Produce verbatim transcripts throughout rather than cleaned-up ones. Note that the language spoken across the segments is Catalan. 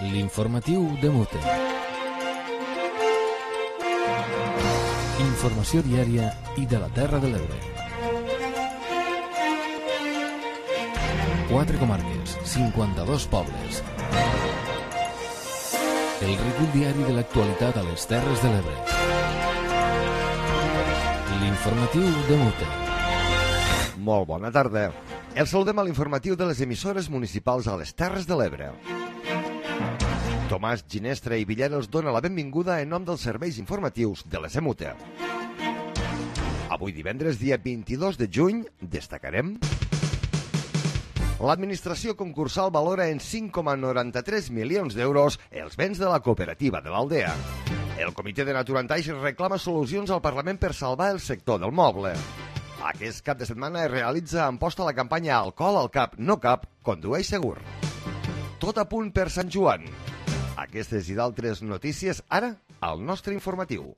L'informatiu de Mute. Informació diària i de la Terra de l'Ebre. Quatre comarques, cinquanta-dos pobles. El recull diari de l'actualitat a les Terres de l'Ebre. L'informatiu de Mute. Molt bona tarda. El saludem a l'informatiu de les emissores municipals a les Terres de l'Ebre. Tomàs Ginestra i Villar els dona la benvinguda en nom dels serveis informatius de l'E S M U T E. Avui divendres, dia vint-i-dos de juny, destacarem: l'administració concursal valora en cinc coma noranta-tres milions d'euros els béns de la cooperativa de l'Aldea. El Comitè de Naturantaix reclama solucions al Parlament per salvar el sector del moble. Aquest cap de setmana es realitza en posta la campanya Alcohol al cap, no cap, condueix segur. Tot a punt per Sant Joan. Aquestes i d'altres notícies ara al nostre informatiu.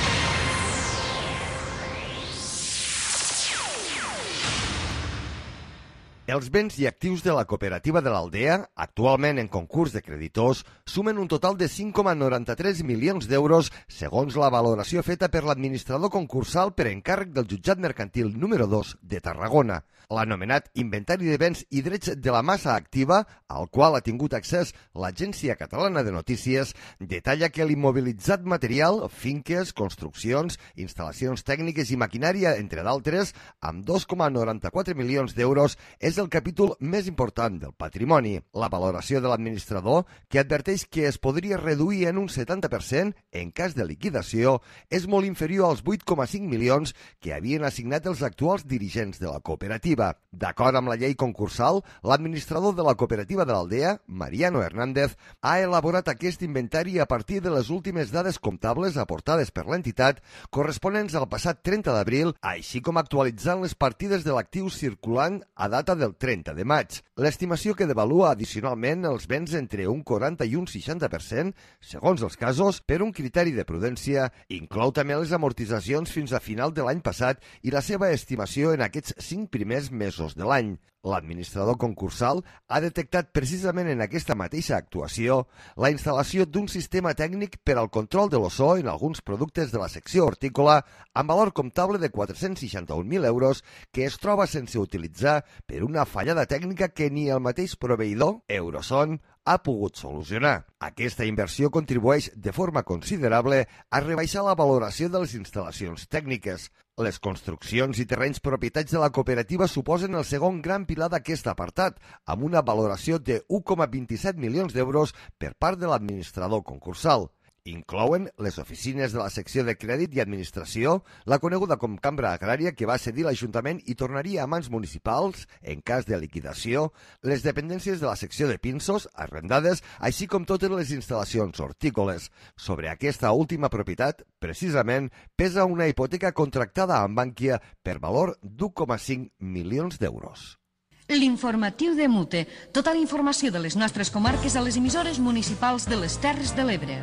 Els béns i actius de la cooperativa de l'Aldea, actualment en concurs de creditors, sumen un total de cinc coma noranta-tres milions d'euros, segons la valoració feta per l'administrador concursal per encàrrec del jutjat mercantil número dos de Tarragona. L'anomenat Inventari de Béns i Drets de la Massa Activa, al qual ha tingut accés l'Agència Catalana de Notícies, detalla que l'immobilitzat material, finques, construccions, instal·lacions tècniques i maquinària, entre d'altres, amb dos coma noranta-quatre milions d'euros, és el capítol més important del patrimoni. La valoració de l'administrador, que adverteix que es podria reduir en un setanta per cent en cas de liquidació, és molt inferior als vuit coma cinc milions que havien assignat els actuals dirigents de la cooperativa. D'acord amb la llei concursal, l'administrador de la cooperativa de l'Aldea, Mariano Hernández, ha elaborat aquest inventari a partir de les últimes dades comptables aportades per l'entitat, corresponents al passat trenta d'abril, així com actualitzant les partides de l'actiu circulant a data del trenta de maig. L'estimació que devalua addicionalment els béns entre un quaranta i un seixanta per cent, segons els casos, per un criteri de prudència, inclou també les amortitzacions fins a final de l'any passat i la seva estimació en aquests cinc primers mesos de l'any. L'administrador concursal ha detectat precisament en aquesta mateixa actuació la instal·lació d'un sistema tècnic per al control de l'ozó en alguns productes de la secció hortícola amb valor comptable de quatre-cents seixanta-un mil euros que es troba sense utilitzar per una fallada tècnica que ni el mateix proveïdor, Euroson, ha pogut solucionar. Aquesta inversió contribueix de forma considerable a rebaixar la valoració de les instal·lacions tècniques. Les construccions i terrenys propietats de la cooperativa suposen el segon gran pilar d'aquest apartat, amb una valoració de un coma vint-i-set milions d'euros per part de l'administrador concursal. Inclouen les oficines de la secció de crèdit i administració, la coneguda com Cambra Agrària, que va cedir l'Ajuntament i tornaria a mans municipals en cas de liquidació, les dependències de la secció de pinsos, arrendades, així com totes les instal·lacions hortícoles. Sobre aquesta última propietat, precisament, pesa una hipoteca contractada amb Bankia per valor d'un coma cinc milions d'euros. L'informatiu de Mute. Tota la informació de les nostres comarques a les emissores municipals de les Terres de l'Ebre.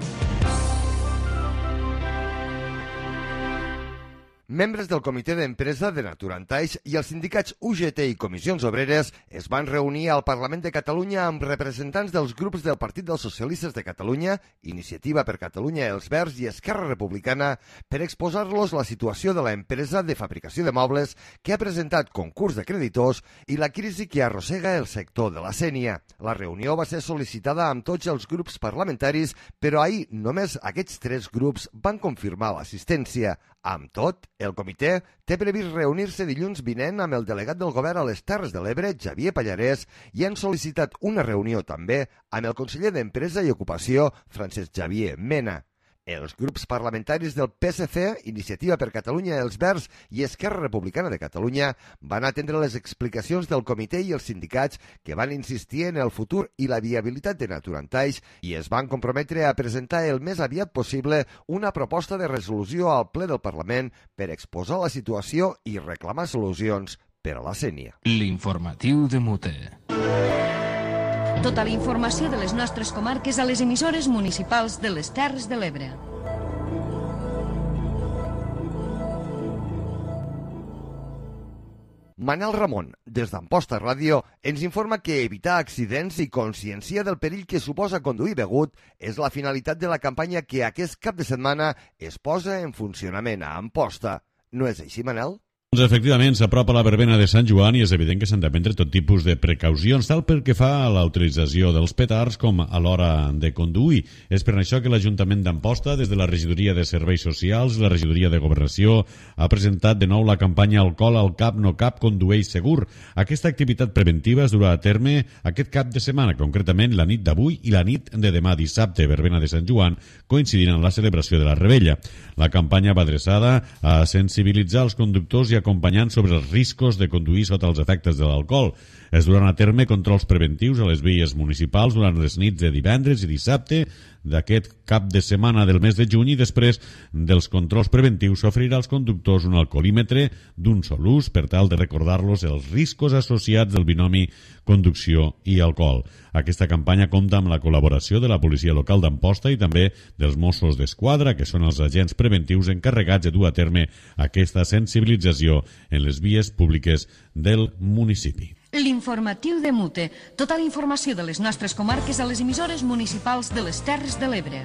Membres del Comitè d'Empresa de Naturantaix i els sindicats U G T i Comissions Obreres es van reunir al Parlament de Catalunya amb representants dels grups del Partit dels Socialistes de Catalunya, Iniciativa per Catalunya Els Verds i Esquerra Republicana per exposar-los la situació de l'empresa de fabricació de mobles que ha presentat concurs de creditors i la crisi que arrossega el sector de la sénia. La reunió va ser sol·licitada amb tots els grups parlamentaris, però ahir només aquests tres grups van confirmar l'assistència. Amb tot, el comitè té previst reunir-se dilluns vinent amb el delegat del govern a les Terres de l'Ebre, Xavier Pallarès, i han sol·licitat una reunió també amb el conseller d'Empresa i Ocupació, Francesc Xavier Mena. Els grups parlamentaris del P S C, Iniciativa per Catalunya Els Verds i Esquerra Republicana de Catalunya van atendre les explicacions del comitè i els sindicats que van insistir en el futur i la viabilitat de Naturantaix i es van comprometre a presentar el més aviat possible una proposta de resolució al ple del Parlament per exposar la situació i reclamar solucions per a la sénia. L'informatiu de Mute. Tota la informació de les nostres comarques a les emissores municipals de les Terres de l'Ebre. Manel Ramon, des d'Amposta Ràdio, ens informa que evitar accidents i conscienciar del perill que suposa conduir begut és la finalitat de la campanya que aquest cap de setmana es posa en funcionament a Amposta. No és així, Manel? Doncs efectivament, s'apropa la verbena de Sant Joan i és evident que s'han de prendre tot tipus de precaucions, tal pel que fa a la utilització dels petards com a l'hora de conduir. És per això que l'Ajuntament d'Amposta, des de la Regidoria de Serveis Socials i la Regidoria de Governació, ha presentat de nou la campanya Alcohol al cap no cap, condueix segur. Aquesta activitat preventiva es durà a terme aquest cap de setmana, concretament la nit d'avui i la nit de demà dissabte, verbena de Sant Joan, coincidint amb la celebració de la Rebella. La campanya va adreçada a sensibilitzar els conductors i acompanyant sobre els riscos de conduir sota els efectes de l'alcohol. Es duran a terme controls preventius a les vies municipals durant les nits de divendres i dissabte d'aquest cap de setmana del mes de juny i després dels controls preventius s'oferirà als conductors un alcoholímetre d'un sol ús per tal de recordar-los els riscos associats del binomi conducció i alcohol. Aquesta campanya compta amb la col·laboració de la policia local d'Amposta i també dels Mossos d'Esquadra, que són els agents preventius encarregats de dur a terme aquesta sensibilització en les vies públiques del municipi. L'informatiu de Mute. Tota la informació de les nostres comarques a les emissores municipals de les Terres de l'Ebre.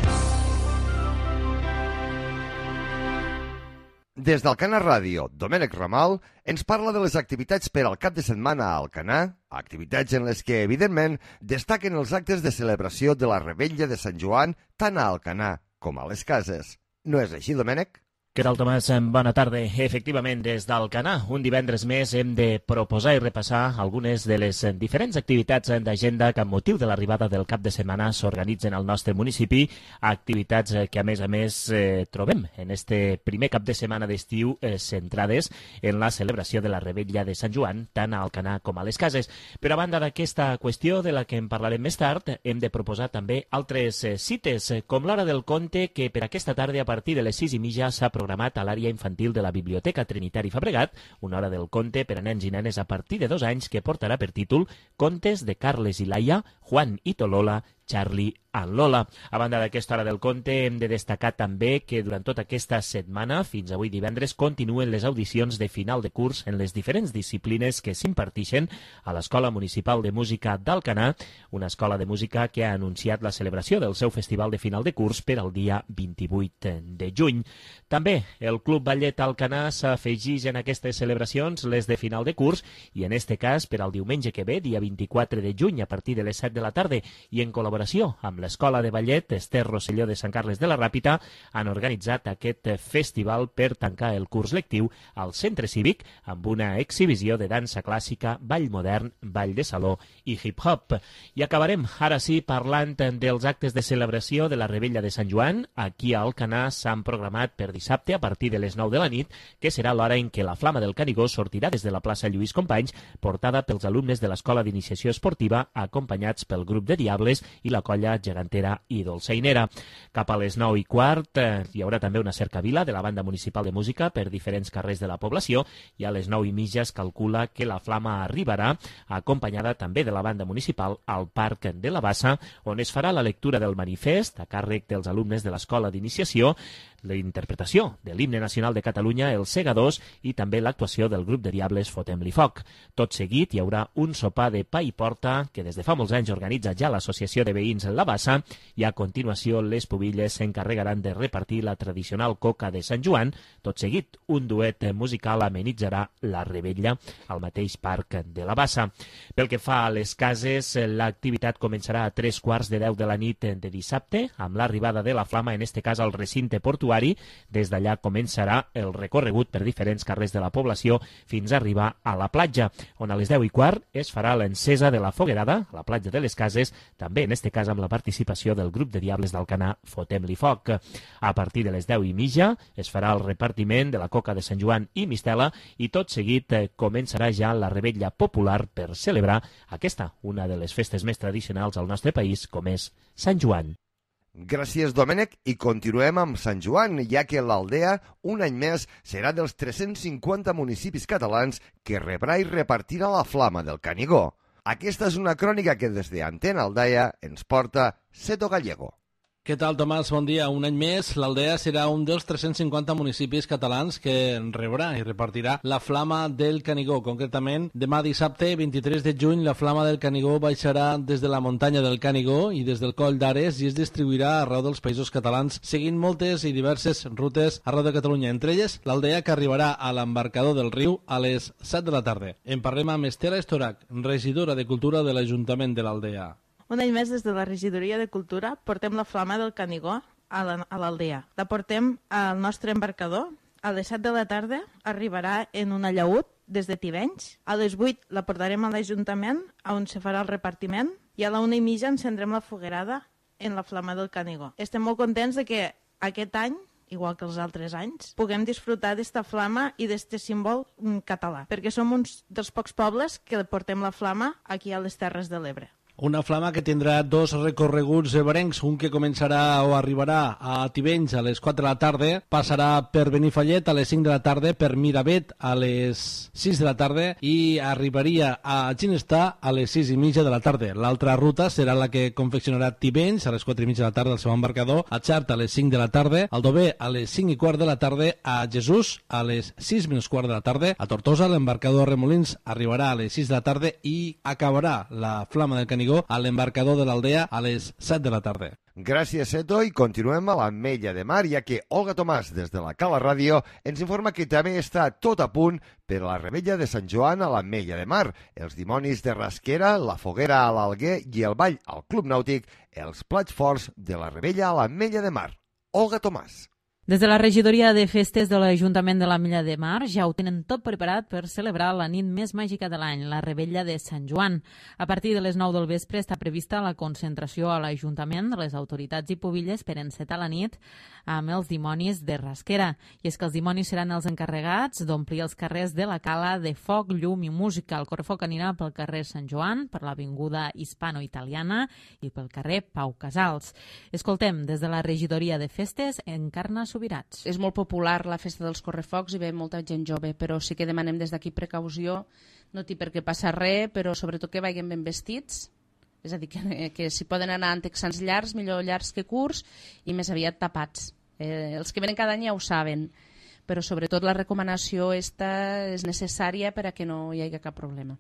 Des d'Alcanar Ràdio, Domènec Ramal ens parla de les activitats per al cap de setmana a Alcanar, activitats en les que, evidentment, destaquen els actes de celebració de la Rebella de Sant Joan tant a Alcanar com a les cases. No és així, Domènec? Què tal, Tomàs? Bona tarda. Efectivament, des d'Alcanar, un divendres més hem de proposar i repassar algunes de les diferents activitats d'agenda que amb motiu de l'arribada del cap de setmana s'organitzen al nostre municipi, activitats que a més a més eh, trobem en este primer cap de setmana d'estiu eh, centrades en la celebració de la Rebella de Sant Joan, tant a Alcanar com a les cases. Però a banda d'aquesta qüestió de la que en parlarem més tard, hem de proposar també altres eh, cites, com l'Hora del Conte, que per aquesta tarda a partir de les sis i mitja s'ha programat a l'àrea infantil de la Biblioteca Trinitari Fabregat, una hora del conte per a nens i nenes a partir de dos anys que portarà per títol Contes de Carles i Laia, Juan i Tolola, Charlie and Lola. A banda d'aquesta hora del conte, hem de destacar també que durant tota aquesta setmana, fins avui divendres, continuen les audicions de final de curs en les diferents disciplines que s'impartixen a l'Escola Municipal de Música d'Alcanar, una escola de música que ha anunciat la celebració del seu festival de final de curs per al dia vint-i-vuit de juny. També el Club Ballet Alcanar s'afegeix en aquestes celebracions les de final de curs i en este cas per al diumenge que ve, dia vint-i-quatre de juny, a partir de les set de la tarda, i en col·laboració amb l'Escola de Ballet Ester Rosselló de Sant Carles de la Ràpita han organitzat aquest festival per tancar el curs lectiu al Centre Cívic amb una exhibició de dansa clàssica, ball modern, ball de saló i hip-hop. I acabarem ara sí parlant dels actes de celebració de la Rebella de Sant Joan. Aquí a Alcanar s'han programat per dissabte a partir de les nou de la nit, que serà l'hora en què la Flama del Canigó sortirà des de la plaça Lluís Companys, portada pels alumnes de l'Escola d'Iniciació Esportiva, acompanyats pel grup de Diables i la colla gegantera i dolçainera. Cap a les nou i quart eh, hi haurà també una cercavila de la Banda Municipal de Música per diferents carrers de la població i a les nou i mitja es calcula que la Flama arribarà acompanyada també de la Banda Municipal al Parc de la Bassa, on es farà la lectura del manifest a càrrec dels alumnes de l'Escola d'Iniciació, la interpretació de l'himne nacional de Catalunya, els Segadors, i també l'actuació del grup de Diables Fotem-li Foc. Tot seguit hi haurà un sopar de pa i porta que des de fa molts anys organitza ja l'Associació de Veïns en la Bassa i a continuació les pubilles s'encarregaran de repartir la tradicional coca de Sant Joan. Tot seguit un duet musical amenitzarà la Rebella al mateix parc de la Bassa. Pel que fa a les cases, l'activitat començarà a tres quarts de deu de la nit de dissabte amb l'arribada de la Flama, en este cas al recinte portuari. Des d'allà començarà el recorregut per diferents carrers de la població fins a arribar a la platja, on a les deu i quart es farà l'encesa de la foguerada a la platja de les Cases, també en este cas amb la participació del grup de Diables d'Alcanar Fotem-li Foc. A partir de les deu i mitja es farà el repartiment de la coca de Sant Joan i Mistela i tot seguit eh, començarà ja la Rebella popular per celebrar aquesta, una de les festes més tradicionals al nostre país, com és Sant Joan. Gràcies, Domènec, i continuem amb Sant Joan, ja que l'Aldea, un any més, serà dels tres-cents cinquanta municipis catalans que rebrà i repartirà la Flama del Canigó. Aquesta és una crònica que des d'Antena Aldaia ens porta Seto Gallego. Què tal, Tomàs? Bon dia. Un any més, l'Aldea serà un dels tres-cents cinquanta municipis catalans que rebrà i repartirà la Flama del Canigó. Concretament, demà dissabte, vint-i-tres de juny, la Flama del Canigó baixarà des de la muntanya del Canigó i des del Coll d'Ares i es distribuirà arreu dels països catalans, seguint moltes i diverses rutes arreu de Catalunya. Entre elles, l'Aldea, que arribarà a l'embarcador del riu a les set de la tarda. En parlem amb Estela Estorac, regidora de Cultura de l'Ajuntament de l'Aldea. Un any més, des de la Regidoria de Cultura, portem la Flama del Canigó a l'Aldea. La portem al nostre embarcador. A les set de la tarda arribarà en un allaüt des de Tivenys. A les vuit la portarem a l'Ajuntament, on se farà el repartiment, i a la una i mitja encendrem la foguerada en la Flama del Canigó. Estem molt contents de que aquest any, igual que els altres anys, puguem disfrutar d'esta flama i d'este símbol català, perquè som uns dels pocs pobles que portem la flama aquí a les Terres de l'Ebre. Una flama que tindrà dos recorreguts ebrencs, un que començarà o arribarà a Tivenys a les quatre de la tarda, passarà per Benifallet a les cinc de la tarda, per Miravet a les sis de la tarda i arribaria a Ginestar a les sis i mitja de la tarda. L'altra ruta serà la que confeccionarà Tivenys a les quatre i mitja de la tarda al seu embarcador, a Xart a les cinc de la tarda, al Dover a les cinc i quart de la tarda, a Jesús a les sis menys quart de la tarda, a Tortosa l'embarcador Remolins arribarà a les sis de la tarda i acabarà la Flama del Canigó a l'embarcador de l'Aldea a les set de la tarda. Gràcies, Eto, i continuem a l'Ametlla de Mar, ja que Olga Tomàs, des de la Cala Ràdio, ens informa que també està tot a punt per a la Revetlla de Sant Joan a l'Ametlla de Mar, els dimonis de Rasquera, la foguera a l'Alguer i el ball al Club Nàutic, els plats forts de la Revetlla a l'Ametlla de Mar. Olga Tomàs. Des de la Regidoria de Festes de l'Ajuntament de l'Ametlla de Mar ja ho tenen tot preparat per celebrar la nit més màgica de l'any, la Revetlla de Sant Joan. A partir de les nou del vespre està prevista la concentració a l'Ajuntament de les autoritats i pubilles per encetar la nit amb els dimonis de Rasquera. I és que els dimonis seran els encarregats d'omplir els carrers de la Cala de foc, llum i música. El correfoc anirà pel carrer Sant Joan, per l'avinguda Hispano-Italiana i pel carrer Pau Casals. Escoltem, des de la Regidoria de Festes, Encarna Subirats. És molt popular la festa dels correfocs i ve molta gent jove, però sí que demanem des d'aquí precaució, no té per què passar res, però sobretot que vagin ben vestits, és a dir, que, que si poden anar amb texans llargs, millor llargs que curts i més aviat tapats. Eh, els que venen cada any ja ho saben, però sobretot la recomanació esta és necessària per a que no hi hagi cap problema.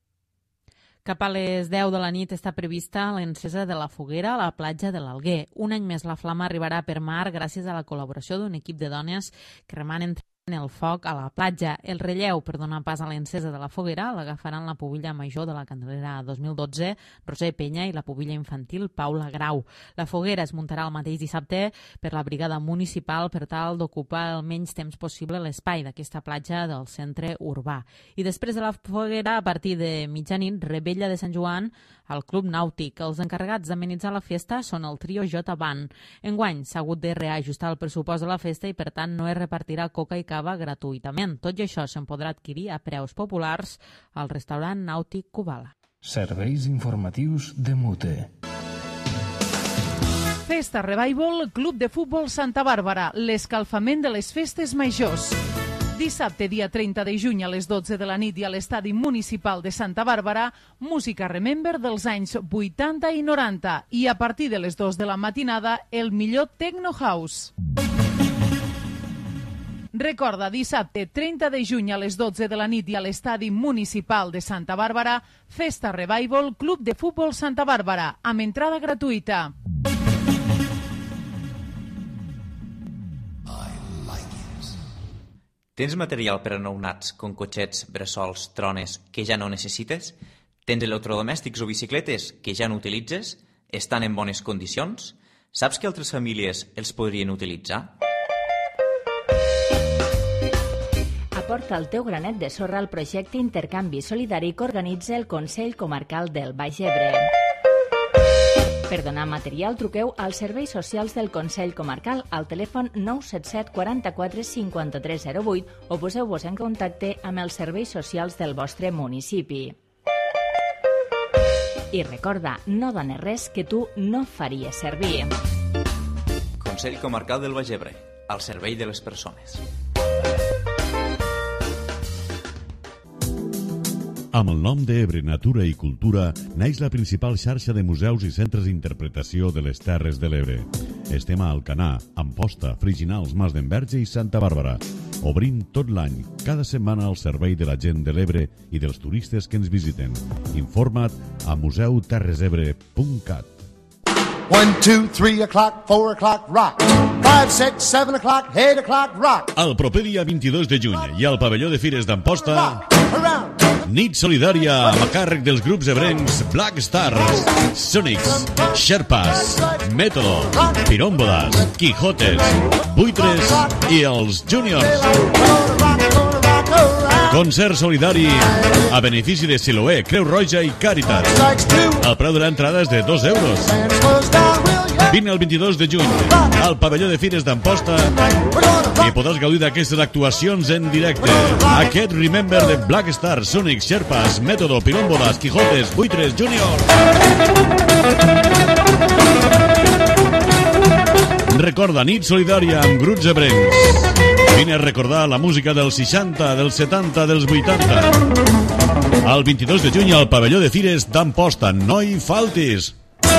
Cap a les deu de la nit està prevista l'encesa de la foguera a la platja de l'Alguer. Un any més la flama arribarà per mar gràcies a la col·laboració d'un equip de dones que remanen el foc a la platja. El relleu per donar pas a l'encesa de la foguera l'agafaran la pubilla major de la Candelera dos mil dotze, Roser Penya, i la pubilla infantil Paula Grau. La foguera es muntarà el mateix dissabte per la brigada municipal per tal d'ocupar el menys temps possible l'espai d'aquesta platja del centre urbà. I després de la foguera, a partir de mitjanit, Revetlla de Sant Joan al Club Nàutic. Els encarregats d'amenitzar la festa són el trio J Band. Enguany s'ha hagut de reajustar el pressupost de la festa i per tant no es repartirà coca i cava gratuïtament. Tot i això se'n podrà adquirir a preus populars al restaurant Nàutic Kubala. Serveis informatius de Mute. Festa Revival, Club de Futbol Santa Bàrbara, l'escalfament de les festes majors. Dissabte, dia trenta de juny a les dotze de la nit i a l'estadi municipal de Santa Bàrbara, música Remember dels anys vuitanta i noranta i a partir de les dues de la matinada el millor Techno House. Recorda, dissabte trenta de juny a les dotze de la nit i a l'estadi municipal de Santa Bàrbara, Festa Revival, Club de Futbol Santa Bàrbara, amb entrada gratuïta. Tens material per a nounats, com cotxets, bressols, trones, que ja no necessites? Tens electrodomèstics o bicicletes que ja no utilitzes? Estan en bones condicions? Saps que altres famílies els podrien utilitzar? Aporta el teu granet de sorra al projecte Intercanvi Solidari que organitza el Consell Comarcal del Baix Ebre. Per donar material, truqueu als serveis socials del Consell Comarcal al telèfon nou set set quaranta-quatre cinquanta-tres zero vuit o poseu-vos en contacte amb els serveis socials del vostre municipi. I recorda, no dones res que tu no faries servir. Consell Comarcal del Baix Ebre, al servei de les persones. Amb el nom d'Ebre, Natura i Cultura, naix la principal xarxa de museus i centres d'interpretació de les Terres de l'Ebre. Estem a Alcanar, Amposta, Friginals, Mas d'Enverge i Santa Bàrbara. Obrim tot l'any, cada setmana al servei de la gent de l'Ebre i dels turistes que ens visiten. Informa't a museu terres ebre punt cat. One, two, three o'clock, four o'clock, rock. Five, six, seven o'clock, eight o'clock, rock. El proper dia vint-i-dos de juny i al pavelló de Fires d'Amposta, nit solidària amb càrrec dels grups ebrencs Black Stars, Sonics, Sherpas, Método, Pirómbodas, Quijotes, Buitres i els Juniors. Concert solidari a benefici de Siloé, Creu Roja i Càritas. El preu de l'entrada és de dos euros. Vine el vint-i-dos de juny al pavelló de Fires d'Amposta i podràs gaudir d'aquestes actuacions en directe. Aquest Remember de Black Stars, Sonic, Sherpas, Método, Pirómbodas, Quijotes, Buitres, Junior. Recorda, nit solidària amb grups ebrencs. Vine a recordar la música dels seixanta, dels setanta, dels vuitanta. El vint-i-dos de juny al pavelló de Fires d'Amposta. No hi faltis!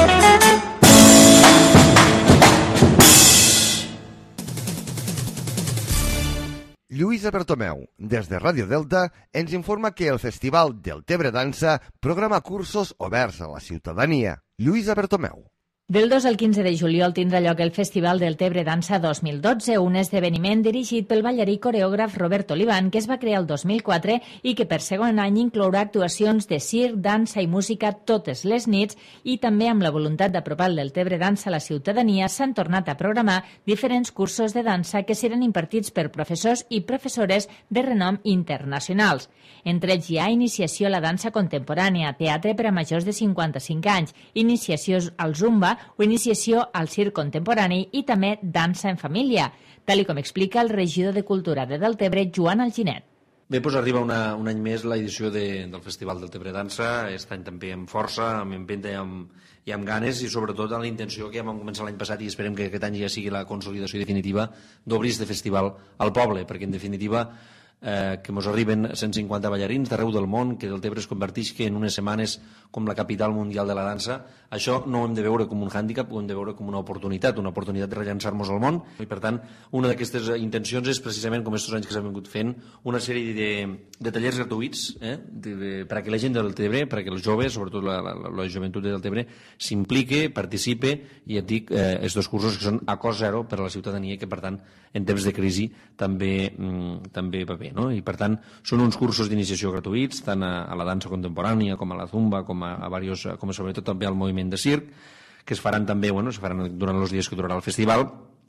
Lluïsa Bertomeu, des de Ràdio Delta, ens informa que el Festival del Tebre Dansa programa cursos oberts a la ciutadania. Lluïsa Bertomeu. Del dos al quinze de juliol tindrà lloc el Festival del Tebre Dansa dos mil dotze, un esdeveniment dirigit pel ballarí coreògraf Robert Olivan, que es va crear el dos mil quatre i que per segon any inclourà actuacions de circ, dansa i música totes les nits, i també amb la voluntat d'apropar el del Tebre Dansa a la ciutadania s'han tornat a programar diferents cursos de dansa que seran impartits per professors i professores de renom internacionals. Entre ells hi ha iniciació a la dansa contemporània, teatre per a majors de cinquanta-cinc anys, iniciació al zumba o iniciació al circ contemporani i també dansa en família, tal com explica el regidor de Cultura de Deltebre, Joan Alginet. Bé, doncs arriba una, un any més l'edició de, del Festival del Tebre Dansa, aquest any també amb força, amb empenta i amb, i amb ganes, i sobretot amb la intenció que ja vam començar l'any passat i esperem que aquest any ja sigui la consolidació definitiva d'obrir este festival al poble, perquè en definitiva eh, que ens arriben cent cinquanta ballarins d'arreu del món, que Deltebre es converteix que en unes setmanes com la capital mundial de la dansa. Això no ho hem de veure com un hàndicap, ho hem de veure com una oportunitat, una oportunitat de rellançar-nos al món, i per tant una d'aquestes intencions és precisament, com aquests anys que s'han vingut fent, una sèrie de, de tallers gratuïts eh, de, de, perquè la gent del Deltebre, perquè els joves, sobretot la, la, la joventut de Deltebre, s'implique, participe, i et dic, eh, els dos cursos que són a cost zero per a la ciutadania, que per tant en temps de crisi també, mm, també va bé, no? I per tant són uns cursos d'iniciació gratuïts tant a, a la dansa contemporània com a la zumba, com a, a varios, com a sobretot també al moviment de circ, que es faran també, bueno, es faran durant els dies que durarà el festival,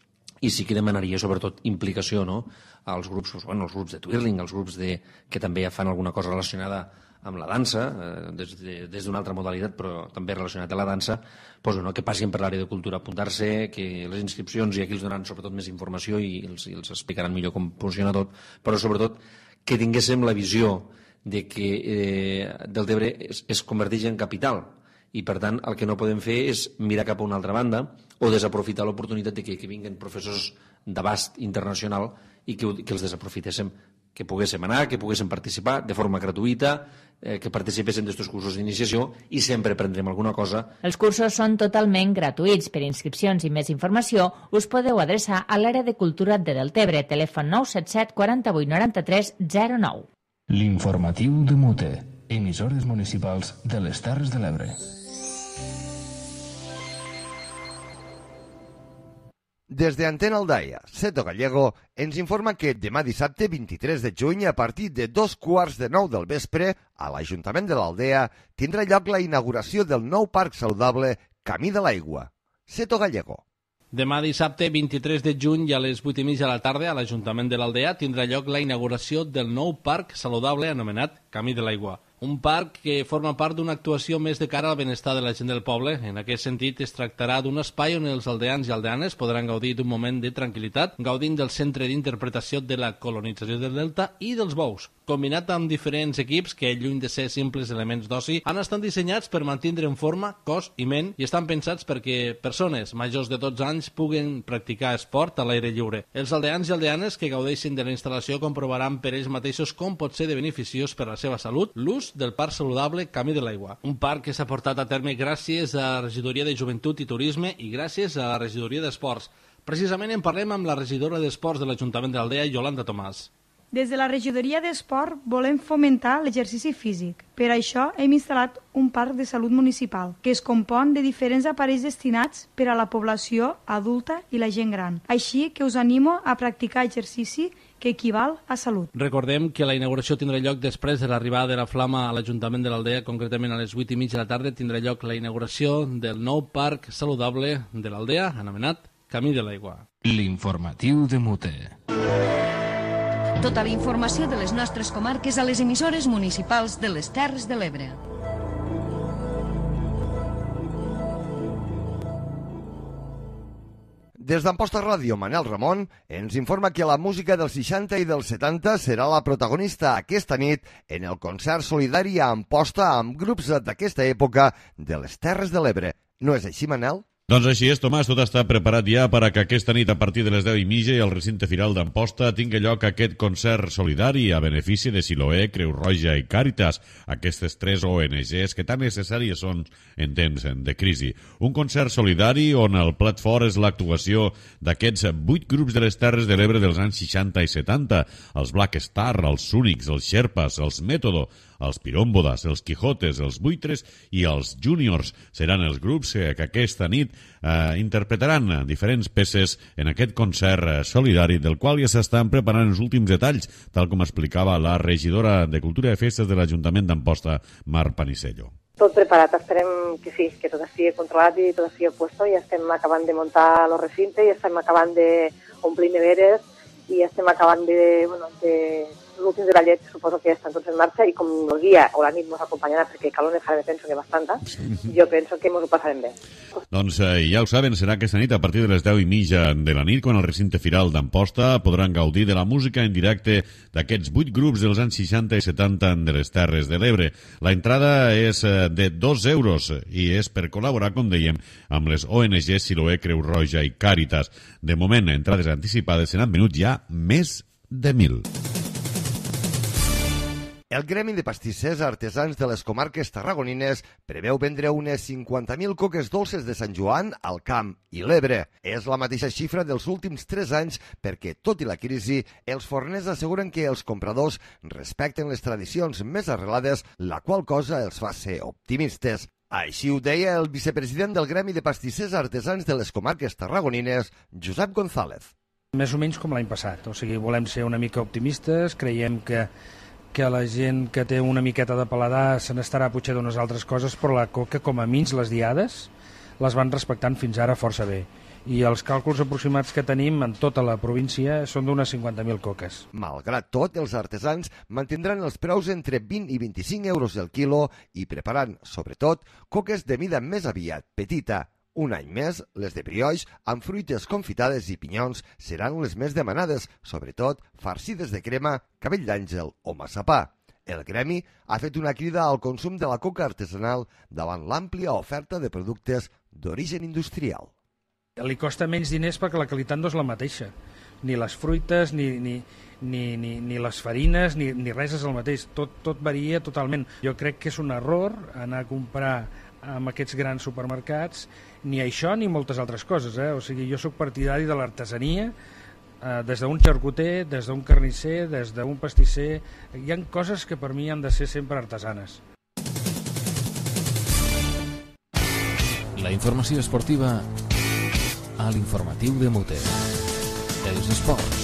i sí que demanaria sobretot implicació, no?, als grups, bueno, els grups de twirling, els grups de, que també fan alguna cosa relacionada amb la dansa, eh, des de, des d'una altra modalitat, però també relacionat a la dansa, doncs, no, que passin per l'àrea de cultura a apuntar-se, que les inscripcions, i aquí els donaran sobretot més informació i els, i els explicaran millor com funciona tot, però sobretot que tinguéssim la visió de que eh, Deltebre es, es converteix en capital, i per tant el que no podem fer és mirar cap a una altra banda o desaprofitar l'oportunitat de que, que vinguin professors d'abast internacional i que, que els desaprofitéssim, que poguéssim anar, que poguéssim participar de forma gratuïta, eh, que participéssim d'estos cursos d'iniciació, i sempre prendrem alguna cosa. Els cursos són totalment gratuïts. Per inscripcions i més informació us podeu adreçar a l'àrea de cultura de Deltebre, telèfon nou set set quaranta-vuit noranta-tres zero nou. L'informatiu de Mute, emissores municipals de les Terres de l'Ebre. Des de Antena Aldaia, Seto Gallego ens informa que demà dissabte vint-i-tres de juny, a partir de dos quarts de nou del vespre, a l'Ajuntament de l'Aldea tindrà lloc la inauguració del nou parc saludable Camí de l'Aigua. Seto Gallego. Demà dissabte vint-i-tres de juny a les vuit i mitja de la tarda a l'Ajuntament de l'Aldea tindrà lloc la inauguració del nou parc saludable anomenat Camí de l'Aigua. Un parc que forma part d'una actuació més de cara al benestar de la gent del poble. En aquest sentit, es tractarà d'un espai on els aldeans i aldeanes podran gaudir d'un moment de tranquil·litat, gaudint del centre d'interpretació de la colonització del Delta i dels bous, combinat amb diferents equips que, lluny de ser simples elements d'oci, han estat dissenyats per mantenir en forma cos i ment i estan pensats perquè persones majors de dotze anys puguen practicar esport a l'aire lliure. Els aldeans i aldeanes que gaudeixin de la instal·lació comprovaran per ells mateixos com pot ser de beneficiós per a la seva salut, l'ús d'ús del Parc Saludable Camí de l'Aigua, un parc que s'ha portat a terme gràcies a la Regidoria de Joventut i Turisme i gràcies a la Regidoria d'Esports. Precisament en parlem amb la regidora d'Esports de l'Ajuntament de l'Aldea, Yolanda Tomàs. Des de la Regidoria d'Esport volem fomentar l'exercici físic. Per això hem instal·lat un parc de salut municipal que es compon de diferents aparells destinats per a la població adulta i la gent gran. Així que us animo a practicar exercici que equival a salut. Recordem que la inauguració tindrà lloc després de l'arribada de la flama a l'Ajuntament de l'Aldea, concretament a les vuit i mitja de la tarda tindrà lloc la inauguració del nou parc saludable de l'Aldea, anomenat Camí de l'Aigua. L'informatiu de Mute. Tota la informació de les nostres comarques a les emissores municipals de les Terres de l'Ebre. Des d'Amposta Ràdio, Manel Ramon ens informa que la música dels seixanta i dels setanta serà la protagonista aquesta nit en el concert solidari a Amposta amb grups d'aquesta època de les Terres de l'Ebre. No és així, Manel? Doncs així és, Tomàs, tot està preparat ja per a que aquesta nit a partir de les deu i mitja i al recinte firal d'Amposta tingui lloc aquest concert solidari a benefici de Siloé, Creu Roja i Càritas, aquestes tres O N Ges que tan necessàries són en temps de crisi. Un concert solidari on el plat fort és l'actuació d'aquests vuit grups de les Terres de l'Ebre dels anys seixanta i setanta, els Black Star, els Súnics, els Xerpas, els Método, els Pirómbodas, els Quijotes, els Buitres i els Júniors seran els grups que aquesta nit eh, interpretaran diferents peces en aquest concert solidari del qual ja s'estan preparant els últims detalls, tal com explicava la regidora de Cultura i Festes de l'Ajuntament d'Amposta, Mar Panisello. Tot preparat, esperem que sí, que tot estigui controlat i tot estigui puesto. Ja estem acabant de muntar el recinte, ja estem acabant d'omplir neveres i estem acabant de... Bueno, de l'últim de la llet suposo que ja estan tots en marxa i com el dia o la nit ens acompanyarà perquè calor ne farà, penso que bastanta, jo penso que ens ho passarem bé. Doncs eh, ja ho saben, serà aquesta nit a partir de les deu i mitja de la nit quan el recinte firal d'Amposta podran gaudir de la música en directe d'aquests vuit grups dels anys seixanta i setanta de les Terres de l'Ebre. La entrada és de dos euros i és per col·laborar, com dèiem, amb les O N Ges Siloé, Creu Roja i Càritas. De moment, entrades anticipades se n'han venut ja més de mil. El Gremi de Pastissers Artesans de les Comarques Tarragonines preveu vendre unes cinquanta mil coques dolces de Sant Joan al Camp i l'Ebre. És la mateixa xifra dels últims tres anys perquè, tot i la crisi, els forners asseguren que els compradors respecten les tradicions més arrelades, la qual cosa els fa ser optimistes. Així ho deia el vicepresident del Gremi de Pastissers Artesans de les Comarques Tarragonines, Josep González. Més o menys com l'any passat, o sigui, volem ser una mica optimistes, creiem que que la gent que té una miqueta de paladar se n'estarà potser d'unes altres coses, però la coca, com a mínims les diades, les van respectant fins ara força bé. I els càlculs aproximats que tenim en tota la província són d'unes cinquanta mil coques. Malgrat tot, els artesans mantindran els preus entre vint i vint-i-cinc euros el quilo i preparant, sobretot, coques de mida més aviat petita. Un any més, les de brioix amb fruites confitades i pinyons seran les més demanades, sobretot farcides de crema, cabell d'àngel o massapà. El gremi ha fet una crida al consum de la coca artesanal davant l'àmplia oferta de productes d'origen industrial. Li costa menys diners perquè la qualitat no és la mateixa. Ni les fruites, ni, ni, ni, ni, ni les farines, ni, ni res és el mateix. Tot, tot varia totalment. Jo crec que és un error anar a comprar amb aquests grans supermercats, ni això ni moltes altres coses, eh? O sigui, jo sóc partidari de l'artesania, eh, des d'un xarcuter, des d'un carnisser, des d'un pastisser. Hi ha coses que per mi han de ser sempre artesanes. La informació esportiva a l'informatiu de Mute. Els esports.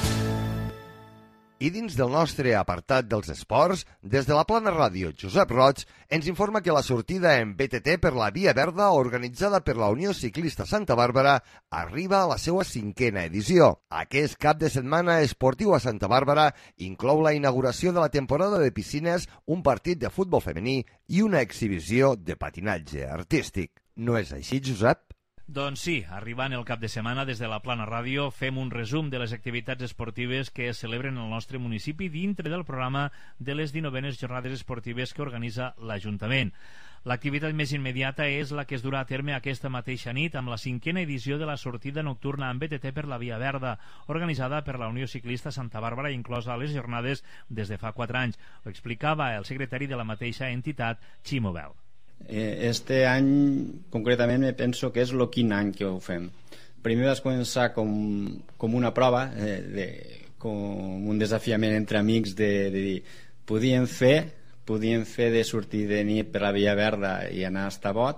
I dins del nostre apartat dels esports, des de la Plana Ràdio, Josep Roig ens informa que la sortida en B T T per la Via Verda organitzada per la Unió Ciclista Santa Bàrbara arriba a la seva cinquena edició. Aquest cap de setmana esportiu a Santa Bàrbara inclou la inauguració de la temporada de piscines, un partit de futbol femení i una exhibició de patinatge artístic. No és així, Josep? Doncs sí, arribant el cap de setmana des de la Plana Ràdio fem un resum de les activitats esportives que es celebren al nostre municipi dintre del programa de les dinovena jornades esportives que organitza l'Ajuntament. L'activitat més immediata és la que es durà a terme aquesta mateixa nit amb la cinquena edició de la sortida nocturna amb B T T per la Via Verda, organitzada per la Unió Ciclista Santa Bàrbara, inclosa a les jornades des de fa quatre anys. Ho explicava el secretari de la mateixa entitat, Ximo Bel. Este any, concretament, me penso que és el quin any que ho fem. Primer vas començar com, com una prova, eh, de, com un desafiament entre amics de, de dir, podíem fer, podíem fer de sortir de nit per la Via Verda i anar a Estabot.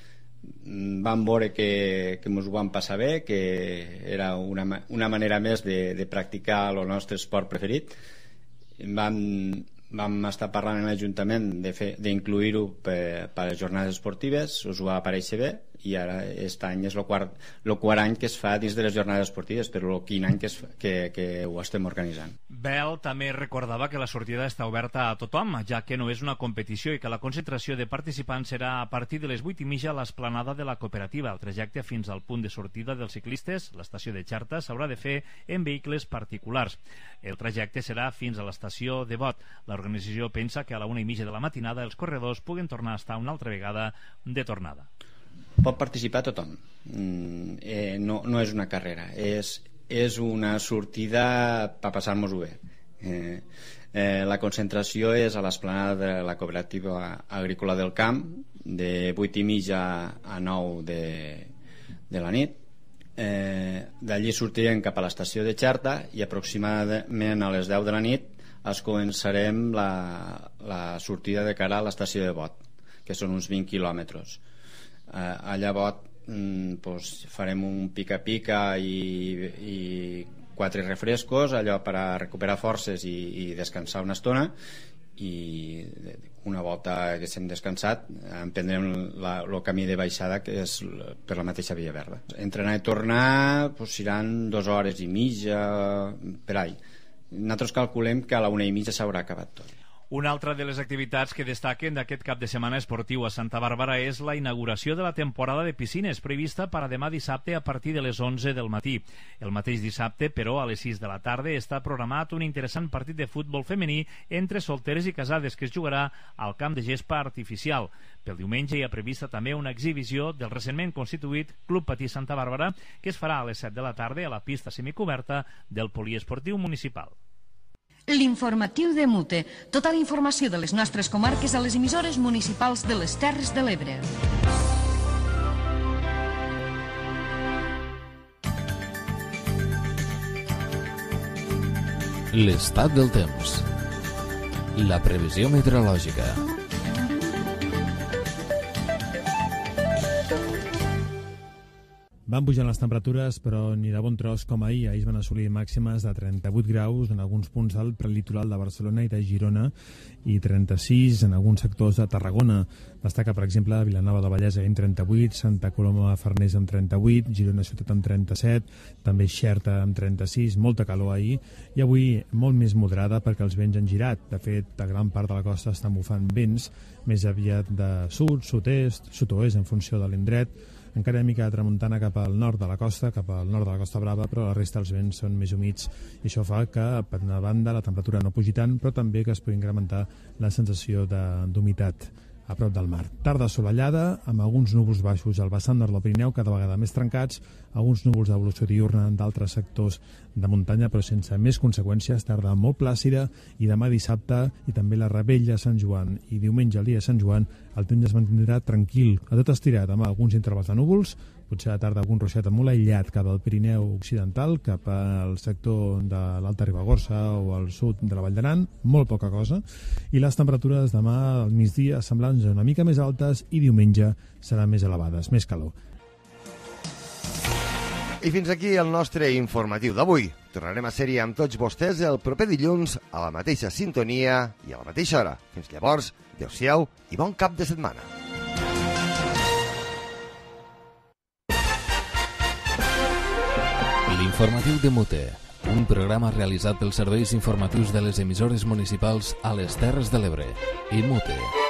Vam veure que, que ens ho vam passar bé, que era una, una manera més de, de practicar el nostre esport preferit. Vam, vam estar parlant en l'Ajuntament d'incluir-ho per, per les jornades esportives, us ho va aparèixer bé, i ara aquest any és el quart, el quart any que es fa dins de les jornades esportives, però el quin any que, es, que, que ho estem organitzant. Bel també recordava que la sortida està oberta a tothom, ja que no és una competició i que la concentració de participants serà a partir de les vuit i mitja a l'esplanada de la cooperativa. El trajecte fins al punt de sortida dels ciclistes, l'estació de Xerta, s'haurà de fer en vehicles particulars. El trajecte serà fins a l'estació de Bot. L'organització pensa que a la una i mitja de la matinada els corredors puguen tornar a estar una altra vegada de tornada. Pot participar tothom. Mm, eh, no, no és una carrera, és, és una sortida per passar-nos-ho bé. Eh, eh, la concentració és a l'esplanada de la cooperativa agrícola del camp, de vuit i mitja a nou de, de la nit. Eh, d'allí sortirem cap a l'estació de Xerta i aproximadament a les deu de la nit es començarem la, la sortida de cara a l'estació de Bot, que són uns vint quilòmetres. Uh, allà a Bot mm, pues, farem un pica-pica i, i quatre refrescos, allò per a recuperar forces i, i descansar una estona, i una volta que s'hem descansat emprendrem la, el camí de baixada, que és per la mateixa Via Verda. Entre anar i tornar pues, seran dues hores i mitja per all. Nosaltres calculem que a la una i mitja s'haurà acabat tot. Una altra de les activitats que destaquen d'aquest cap de setmana esportiu a Santa Bàrbara és la inauguració de la temporada de piscines, prevista per a demà dissabte a partir de les onze del matí. El mateix dissabte, però, a les sis de la tarda, està programat un interessant partit de futbol femení entre solteres i casades que es jugarà al camp de gespa artificial. Pel diumenge hi ha prevista també una exhibició del recentment constituït Club Patí Santa Bàrbara, que es farà a les set de la tarda a la pista semicoberta del poliesportiu municipal. L'informatiu de Mute. Tota la informació de les nostres comarques a les emissores municipals de les Terres de l'Ebre. L'estat del temps. La previsió meteorològica. Van pujant les temperatures, però ni de bon tros com ahir. Ahir van assolir màximes de trenta-vuit graus en alguns punts del prelitoral de Barcelona i de Girona i trenta-sis en alguns sectors de Tarragona. Destaca, per exemple, Vilanova del Vallès amb trenta-vuit, Santa Coloma de Farners amb trenta-vuit, Girona Ciutat amb trenta-set, també Xerta amb trenta-sis, molta calor ahir, i avui molt més moderada perquè els vents han girat. De fet, a gran part de la costa estan bufant vents, més aviat de sud, sud-est, sud-oest en funció de l'indret, encara una mica de tramuntana cap al nord de la costa, cap al nord de la Costa Brava, però la resta dels vents són més humits i això fa que, per una banda, la temperatura no pugi tant, però també que es pugui incrementar la sensació d'humitat a prop del mar. Tarda assolellada, amb alguns núvols baixos al vessant nord del Pirineu, cada vegada més trencats, alguns núvols d'evolució diurna d'altres sectors de muntanya, però sense més conseqüències. Tarda molt plàcida, i demà dissabte i també la Rebella a Sant Joan i diumenge al dia de Sant Joan el temps es mantindrà tranquil, a tot estirat, amb alguns intervals de núvols, potser a la tarda algun ruixat molt aïllat cap al Pirineu occidental, cap al sector de l'Alta Ribagorça o al sud de la Vall d'Aran, molt poca cosa, i les temperatures demà al migdia semblants una mica més altes i diumenge seran més elevades, més calor. I fins aquí el nostre informatiu d'avui. Tornarem a ser-hi amb tots vostès el proper dilluns a la mateixa sintonia i a la mateixa hora. Fins llavors, adéu-siau i bon cap de setmana. L'informatiu de Mute, un programa realitzat pels serveis informatius de les emissores municipals a les Terres de l'Ebre i Mute.